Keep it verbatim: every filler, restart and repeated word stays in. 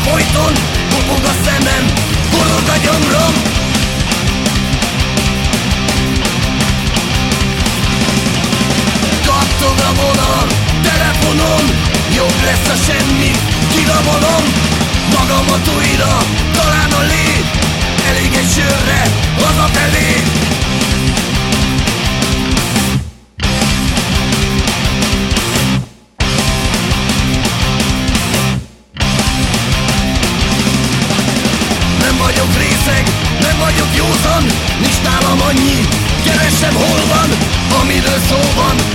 folyton, kopog a szemem, forog a gyomrom. Kattog a vonal, telefonon, jobb lesz a semmi, kirabolom magamat újra, talán a lét, elég egy sörre, hazafelé. Nem vagyok részeg, nem vagyok józan, nincs nálam annyi, keresem hol van, amiről szó van.